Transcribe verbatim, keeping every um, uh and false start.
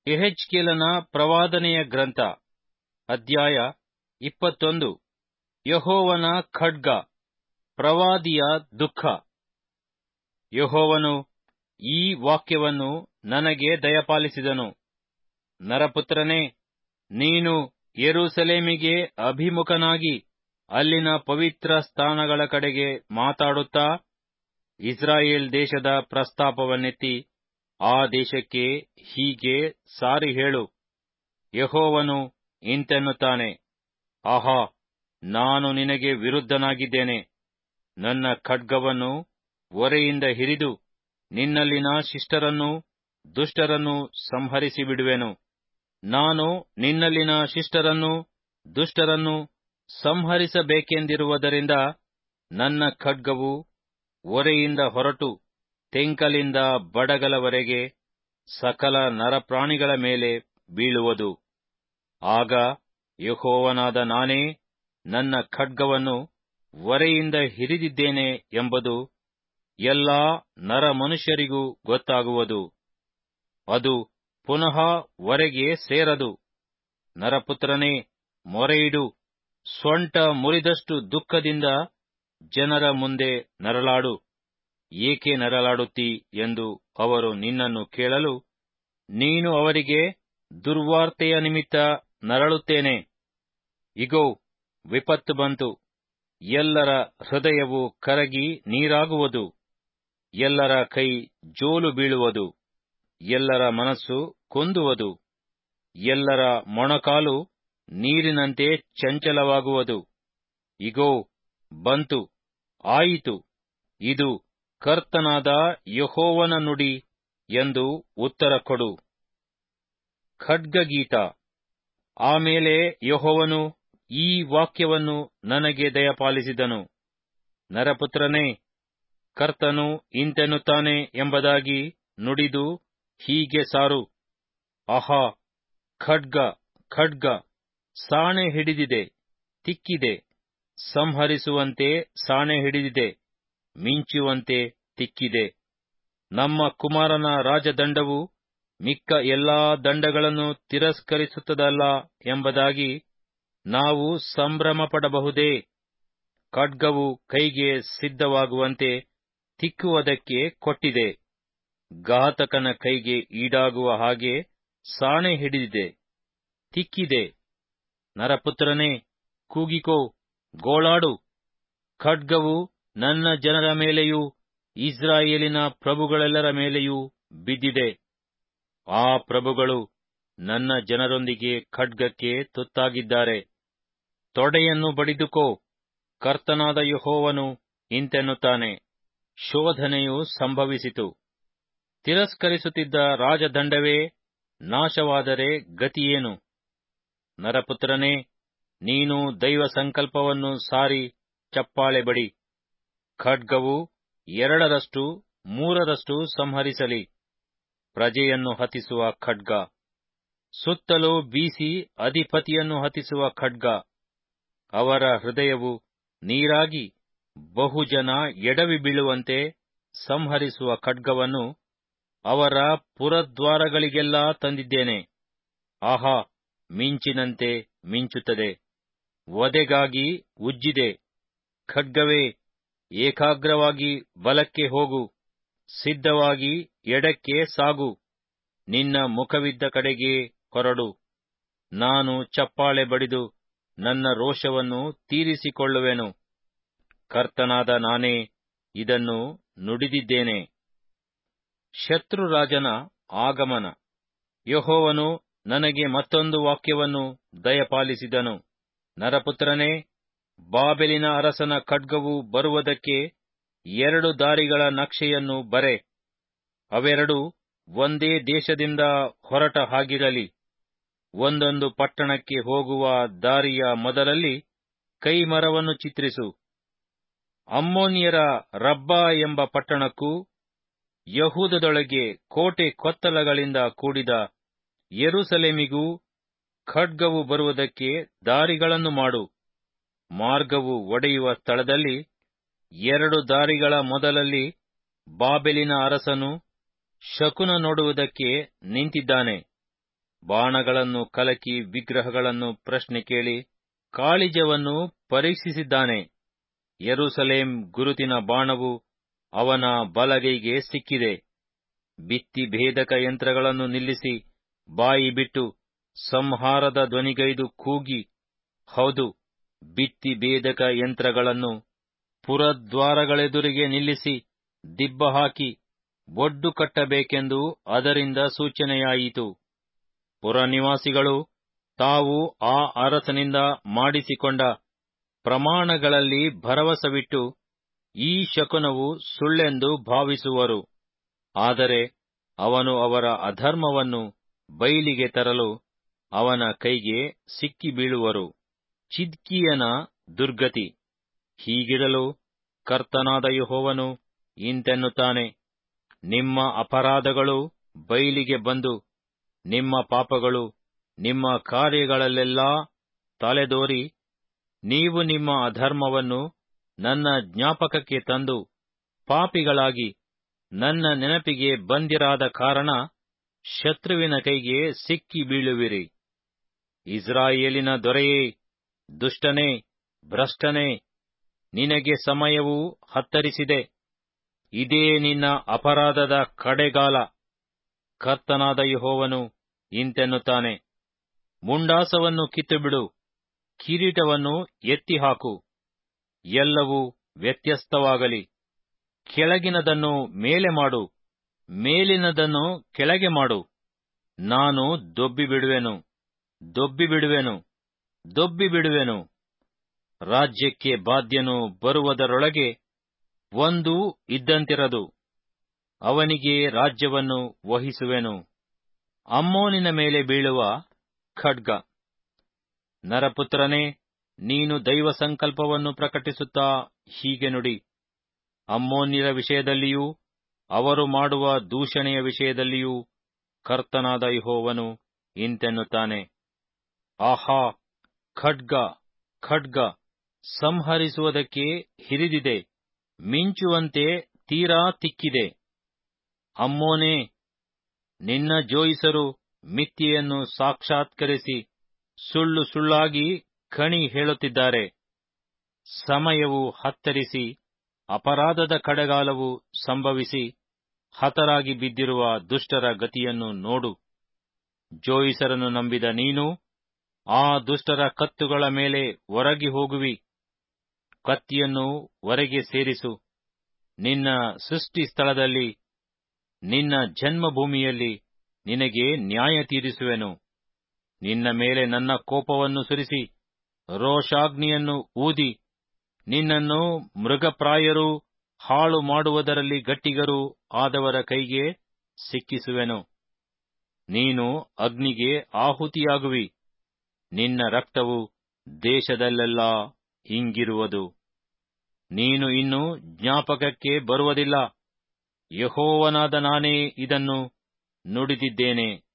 ಯೆಹೆಜ್ಕೇಲನ ಪ್ರವಾದನೆಯ ಗ್ರಂಥ, ಅಧ್ಯಾಯ ಇಪ್ಪತ್ತೊಂದು. ಯೆಹೋವನ ಖಡ್ಗ, ಪ್ರವಾದಿಯ ದುಃಖ. ಯೆಹೋವನು ಈ ವಾಕ್ಯವನ್ನು ನನಗೆ ದಯಪಾಲಿಸಿದನು. ನರಪುತ್ರನೇ, ನೀನು ಯೆರೂಸಲೇಮಿಗೆ ಅಭಿಮುಖನಾಗಿ ಅಲ್ಲಿನ ಪವಿತ್ರ ಸ್ಥಾನಗಳ ಕಡೆಗೆ ಮಾತಾಡುತ್ತಾ, ಇಸ್ರಾಯೇಲ್ ದೇಶದ ಪ್ರಸ್ತಾಪವನ್ನೆತ್ತಿ ಆ ದೇಶಕ್ಕೆ ಹೀಗೆ ಸಾರಿ ಹೇಳು. ಯೆಹೋವನು ಇಂತೆನ್ನುತ್ತಾನೆ, ಆಹಾ, ನಾನು ನಿನಗೆ ವಿರುದ್ಧನಾಗಿದ್ದೇನೆ. ನನ್ನ ಖಡ್ಗವನ್ನು ಒರೆಯಿಂದ ಹಿರಿದು ನಿನ್ನಲ್ಲಿನ ಶಿಷ್ಟರನ್ನೂ ದುಷ್ಟರನ್ನೂ ಸಂಹರಿಸಿ ಬಿಡುವೆನು. ನಾನು ನಿನ್ನಲ್ಲಿನ ಶಿಷ್ಟರನ್ನೂ ದುಷ್ಟರನ್ನೂ ಸಂಹರಿಸಬೇಕೆಂದಿರುವುದರಿಂದ ನನ್ನ ಖಡ್ಗವು ಒರೆಯಿಂದ ಹೊರಟು ತೆಂಕಲಿಂದ ಬಡಗಲವರೆಗೆ ಸಕಲ ನರಪ್ರಾಣಿಗಳ ಮೇಲೆ ಬೀಳುವುದು. ಆಗ ಯೆಹೋವನಾದ ನಾನೇ ನನ್ನ ಖಡ್ಗವನ್ನು ಒರೆಯಿಂದ ಹಿರಿದಿದ್ದೇನೆ ಎಂಬುದು ಎಲ್ಲಾ ನರಮನುಷ್ಯರಿಗೂ ಗೊತ್ತಾಗುವುದು. ಅದು ಪುನಃ ಒರೆಗೆ ಸೇರದು. ನರಪುತ್ರನೇ, ಮೊರೆಯಿಡು, ಸೊಂಟ ಮುರಿದಷ್ಟು ದುಃಖದಿಂದ ಜನರ ಮುಂದೆ ನರಳಾಡು. ಏಕೆ ನರಳಾಡುತ್ತೀ ಎಂದು ಅವರು ನಿನ್ನನ್ನು ಕೇಳಲು, ನೀನು ಅವರಿಗೆ, ದುರ್ವಾರ್ತೆಯ ನಿಮಿತ್ತ ನರಳುತ್ತೇನೆ. ಇಗೋ, ವಿಪತ್ತು ಬಂತು. ಎಲ್ಲರ ಹೃದಯವು ಕರಗಿ ನೀರಾಗುವುದು. ಎಲ್ಲರ ಕೈ ಜೋಲು ಬೀಳುವುದು. ಎಲ್ಲರ ಮನಸ್ಸು ಕುಂದುವುದು. ಎಲ್ಲರ ಮೊಣಕಾಲು ನೀರಿನಂತೆ ಚಂಚಲವಾಗುವುದು. ಇಗೋ, ಬಂತು, ಆಯಿತು, ಇದು ಕರ್ತನಾದ ಯೆಹೋವನ ನುಡಿ ಎಂದು ಉತ್ತರ ಕೊಡು. ಖಡ್ಗಗೀತ. ಆಮೇಲೆ ಯೆಹೋವನು ಈ ವಾಕ್ಯವನ್ನು ನನಗೆ ದಯಪಾಲಿಸಿದನು. ನರಪುತ್ರನೇ, ಕರ್ತನು ಇಂತೆನ್ನುತ್ತಾನೆ ಎಂಬುದಾಗಿ ನುಡಿದು ಹೀಗೆ ಸಾರು. ಆಹಾ, ಖಡ್ಗ, ಖಡ್ಗ, ಸಾಣೆ ಹಿಡಿದಿದೆ, ತಿಕ್ಕಿದೆ, ಸಂಹರಿಸುವಂತೆ ಸಾಣೆ ಹಿಡಿದಿದೆ, ಮಿಂಚುವಂತೆ ತಿಕ್ಕಿದೆ. ನಮ್ಮ ಕುಮಾರನ ರಾಜದಂಡವು ಮಿಕ್ಕ ಎಲ್ಲಾ ದಂಡಗಳನ್ನು ತಿರಸ್ಕರಿಸುತ್ತದಲ್ಲ ಎಂಬುದಾಗಿ ನಾವು ಸಂಭ್ರಮಪಡಬಹುದೇ? ಖಡ್ಗವು ಕೈಗೆ ಸಿದ್ಧವಾಗುವಂತೆ ತಿಕ್ಕುವುದಕ್ಕೆ ಕೊಟ್ಟಿದೆ. ಘಾತಕನ ಕೈಗೆ ಈಡಾಗುವ ಹಾಗೆ ಸಾಣೆ ಹಿಡಿದಿದೆ, ತಿಕ್ಕಿದೆ. ನರಪುತ್ರನೇ, ಕೂಗಿಕೋ, ಗೋಳಾಡು. ಖಡ್ಗವು ನನ್ನ ಜನರ ಮೇಲೆಯೂ ಇಸ್ರಾಯೇಲಿನ ಪ್ರಭುಗಳೆಲ್ಲರ ಮೇಲೆಯೂ ಬಿದ್ದಿದೆ. ಆ ಪ್ರಭುಗಳು ನನ್ನ ಜನರೊಂದಿಗೆ ಖಡ್ಗಕ್ಕೆ ತುತ್ತಾಗಿದ್ದಾರೆ. ತೊಡೆಯನ್ನು ಬಡಿದುಕೋ. ಕರ್ತನಾದ ಯೆಹೋವನು ಇಂತೆನ್ನುತ್ತಾನೆ, ಶೋಧನೆಯು ಸಂಭವಿಸಿತು. ತಿರಸ್ಕರಿಸುತ್ತಿದ್ದ ರಾಜದಂಡವೇ ನಾಶವಾದರೆ ಗತಿಯೇನು? ನರಪುತ್ರನೇ, ನೀನು ದೈವ ಸಂಕಲ್ಪವನ್ನು ಸಾರಿ ಚಪ್ಪಾಳೆ ಬಡಿ. ಖಡ್ಗವು ಎರಡರಷ್ಟು ಮೂರರಷ್ಟು ಸಂಹರಿಸಲಿ. ಪ್ರಜೆಯನ್ನು ಹತಿಸುವ ಖಡ್ಗ, ಸುತ್ತಲೂ ಬೀಸಿ ಅಧಿಪತಿಯನ್ನು ಹತಿಸುವ ಖಡ್ಗ. ಅವರ ಹೃದಯವು ನೀರಾಗಿ ಬಹುಜನ ಎಡವಿ ಬೀಳುವಂತೆ ಸಂಹರಿಸುವ ಖಡ್ಗವನ್ನು ಅವರ ಪುರದ್ವಾರಗಳಿಗೆಲ್ಲಾ ತಂದಿದ್ದೇನೆ. ಆಹಾ, ಮಿಂಚಿನಂತೆ ಮಿಂಚುತ್ತದೆ, ವಧೆಗಾಗಿ ಉಜ್ಜಿದೆ. ಖಡ್ಗವೇ, ಏಕಾಗ್ರವಾಗಿ ಬಲಕ್ಕೆ ಹೋಗು, ಸಿದ್ಧವಾಗಿ ಎಡಕ್ಕೆ ಸಾಗು, ನಿನ್ನ ಮುಖವಿದ್ದ ಕಡೆಗೆ ಹೊರಡು. ನಾನು ಚಪ್ಪಾಳೆ ಬಡಿದು ನನ್ನ ರೋಷವನ್ನು ತೀರಿಸಿಕೊಳ್ಳುವೆನು. ಕರ್ತನಾದ ನಾನೇ ಇದನ್ನು ನುಡಿದಿದ್ದೇನೆ. ಶತ್ರುರಾಜನ ಆಗಮನ. ಯೆಹೋವನು ನನಗೆ ಮತ್ತೊಂದು ವಾಕ್ಯವನ್ನು ದಯಪಾಲಿಸಿದನು. ನರಪುತ್ರನೇ, ಬಾಬೆಲಿನ ಅರಸನ ಖಡ್ಗವು ಬರುವುದಕ್ಕೆ ಎರಡು ದಾರಿಗಳ ನಕ್ಷೆಯನ್ನು ಬರೆ. ಅವೆರಡು ಒಂದೇ ದೇಶದಿಂದ ಹೊರಟ ಹಾಗಿರಲಿ. ಒಂದೊಂದು ಪಟ್ಟಣಕ್ಕೆ ಹೋಗುವ ದಾರಿಯ ಮೊದಲಲ್ಲಿ ಕೈಮರವನ್ನು ಚಿತ್ರಿಸು. ಅಮ್ಮೋನಿಯರ ರಬ್ಬಾ ಎಂಬ ಪಟ್ಟಣಕ್ಕೂ, ಯಹೂದದೊಳಗೆ ಕೋಟೆ ಕೊತ್ತಲಗಳಿಂದ ಕೂಡಿದ ಯೆರೂಸಲೇಮಿಗೂ ಖಡ್ಗವು ಬರುವುದಕ್ಕೆ ದಾರಿಗಳನ್ನು ಮಾಡು. ಮಾರ್ಗವು ಒಡೆಯುವ ಸ್ಥಳದಲ್ಲಿ ಎರಡು ದಾರಿಗಳ ಮೊದಲಲ್ಲಿ ಬಾಬೆಲಿನ ಅರಸನು ಶಕುನ ನೋಡುವುದಕ್ಕೆ ನಿಂತಿದ್ದಾನೆ. ಬಾಣಗಳನ್ನು ಕಲಕಿ ವಿಗ್ರಹಗಳನ್ನು ಪ್ರಶ್ನೆ ಕೇಳಿ ಕಾಳಿಜವನ್ನು ಪರೀಕ್ಷಿಸಿದ್ದಾನೆ. ಯೆರೂಸಲೇಮ್ ಗುರುತಿನ ಬಾಣವು ಅವನ ಬಲಗೈಗೆ ಸಿಕ್ಕಿದೆ. ಭಿತ್ತಿ ಭೇದಕ ಯಂತ್ರಗಳನ್ನು ನಿಲ್ಲಿಸಿ ಬಾಯಿ ಬಿಟ್ಟು ಸಂಹಾರದ ಧ್ವನಿಗೈದು ಕೂಗಿ, ಹೌದು, ಭಿತ್ತಿ ಭೇದಕ ಯಂತ್ರಗಳನ್ನು ಪುರದ್ವಾರಗಳೆದುರಿಗೆ ನಿಲ್ಲಿಸಿ ದಿಬ್ಬ ಹಾಕಿ ಒಡ್ಡು ಕಟ್ಟಬೇಕೆಂದು ಅದರಿಂದ ಸೂಚನೆಯಾಯಿತು. ಪುರನಿವಾಸಿಗಳು ತಾವು ಆ ಅರಸನಿಂದ ಮಾಡಿಸಿಕೊಂಡ ಪ್ರಮಾಣಗಳಲ್ಲಿ ಭರವಸವಿಟ್ಟು ಈ ಶಕುನವು ಸುಳ್ಳೆಂದು ಭಾವಿಸುವರು. ಆದರೆ ಅವನು ಅವರ ಅಧರ್ಮವನ್ನು ಬಯಲಿಗೆ ತರಲು ಅವನ ಕೈಗೆ ಸಿಕ್ಕಿ ಬೀಳುವರು. ಚಿದ್ಕೀಯನ ದುರ್ಗತಿ. ಹೀಗಿರಲು ಕರ್ತನಾದ ಯೆಹೋವನು ಇಂತೆನ್ನುತ್ತಾನೆ, ನಿಮ್ಮ ಅಪರಾಧಗಳು ಬಯಲಿಗೆ ಬಂದು ನಿಮ್ಮ ಪಾಪಗಳು ನಿಮ್ಮ ಕಾರ್ಯಗಳಲ್ಲೆಲ್ಲಾ ತಲೆದೋರಿ, ನೀವು ನಿಮ್ಮ ಅಧರ್ಮವನ್ನು ನನ್ನ ಜ್ಞಾಪಕಕ್ಕೆ ತಂದು ಪಾಪಿಗಳಾಗಿ ನನ್ನ ನೆನಪಿಗೆ ಬಂದಿರಾದ ಕಾರಣ ಶತ್ರುವಿನ ಕೈಗೆ ಸಿಕ್ಕಿ ಬೀಳುವಿರಿ. ಇಸ್ರಾಯೇಲಿನ ದೊರೆಯೇ, ದುಷ್ಟನೇ, ಭ್ರಷ್ಟನೇ, ನಿನಗೆ ಸಮಯವು ಹತ್ತರಿಸಿದೆ. ಇದೇ ನಿನ್ನ ಅಪರಾಧದ ಕಡೆಗಾಲ. ಕರ್ತನಾದ ಯೆಹೋವನು ಇಂತೆನ್ನುತ್ತಾನೆ, ಮುಂಡಾಸವನ್ನು ಕಿತ್ತುಬಿಡು, ಕಿರೀಟವನ್ನು ಎತ್ತಿಹಾಕು. ಎಲ್ಲವೂ ವ್ಯತ್ಯಸ್ತವಾಗಲಿ. ಕೆಳಗಿನದನ್ನು ಮೇಲೆ ಮಾಡು, ಮೇಲಿನದನ್ನು ಕೆಳಗೆ ಮಾಡು. ನಾನು ದೊಬ್ಬಿ ಬಿಡುವೆನು, ದೊಬ್ಬಿ ಬಿಡುವೆನು, ದೊಬ್ಬಿ ಬಿಡುವೆನು. ರಾಜ್ಯಕ್ಕೆ ಬಾಧ್ಯನು ಬರುವುದರೊಳಗೆ ಒಂದೂ ಇದ್ದಂತಿರದು. ಅವನಿಗೆ ರಾಜ್ಯವನ್ನು ವಹಿಸುವೆನು. ಅಮ್ಮೋನಿನ ಮೇಲೆ ಬೀಳುವ ಖಡ್ಗ. ನರಪುತ್ರನೇ, ನೀನು ದೈವ ಸಂಕಲ್ಪವನ್ನು ಪ್ರಕಟಿಸುತ್ತಾ ಹೀಗೆ ನುಡಿ. ಅಮ್ಮೋನ್ಯರ ವಿಷಯದಲ್ಲಿಯೂ ಅವರು ಮಾಡುವ ದೂಷಣೆಯ ವಿಷಯದಲ್ಲಿಯೂ ಕರ್ತನಾದ ಯೆಹೋವನು ಇಂತೆನ್ನುತ್ತಾನೆ, ಆಹಾ, ಖಡ್ಗ, ಖಡ್ಗ ಸಂಹರಿಸುವುದಕ್ಕೆ ಹಿರಿದಿದೆ, ಮಿಂಚುವಂತೆ ತೀರಾ ತಿಕ್ಕಿದೆ. ಅಮ್ಮೋನೇ, ನಿನ್ನ ಜೋಯಿಸರು ಮಿಥ್ಯೆಯನ್ನು ಸಾಕ್ಷಾತ್ಕರಿಸಿ ಸುಳ್ಳು ಸುಳ್ಳಾಗಿ ಕಣಿ ಹೇಳುತ್ತಿದ್ದಾರೆ. ಸಮಯವು ಹತ್ತರಿಸಿ ಅಪರಾಧದ ಕಡೆಗಾಲವು ಸಂಭವಿಸಿ ಹತರಾಗಿ ಬಿದ್ದಿರುವ ದುಷ್ಟರ ಗತಿಯನ್ನು ನೋಡು. ಜೋಯಿಸರನ್ನು ನಂಬಿದ ನೀನು ಆ ದುಷ್ಟರ ಕತ್ತುಗಳ ಮೇಲೆ ಒರಗಿ ಹೋಗುವಿ. ಕತ್ತಿಯನ್ನು ಒರೆಗೆ ಸೇರಿಸು. ನಿನ್ನ ಸೃಷ್ಟಿ ಸ್ಥಳದಲ್ಲಿ, ನಿನ್ನ ಜನ್ಮಭೂಮಿಯಲ್ಲಿ ನಿನಗೆ ನ್ಯಾಯ ತೀರಿಸುವೆನು. ನಿನ್ನ ಮೇಲೆ ನನ್ನ ಕೋಪವನ್ನು ಸುರಿಸಿ ರೋಷಾಗ್ನಿಯನ್ನು ಊದಿ ನಿನ್ನನ್ನು ಮೃಗಪ್ರಾಯರೂ ಹಾಳು ಮಾಡುವುದರಲ್ಲಿ ಗಟ್ಟಿಗರೂ ಆದವರ ಕೈಗೆ ಸಿಕ್ಕಿಸುವೆನು. ನೀನು ಅಗ್ನಿಗೆ ಆಹುತಿಯಾಗುವಿ. ನಿನ್ನ ರಕ್ತವು ದೇಶದಲ್ಲೆಲ್ಲಾ ಹಿಂಗಿರುವುದು. ನೀನು ಇನ್ನು ಜ್ಞಾಪಕಕ್ಕೆ ಬರುವುದಿಲ್ಲ. ಯೆಹೋವನಾದ ನಾನೇ ಇದನ್ನು ನುಡಿದಿದ್ದೇನೆ.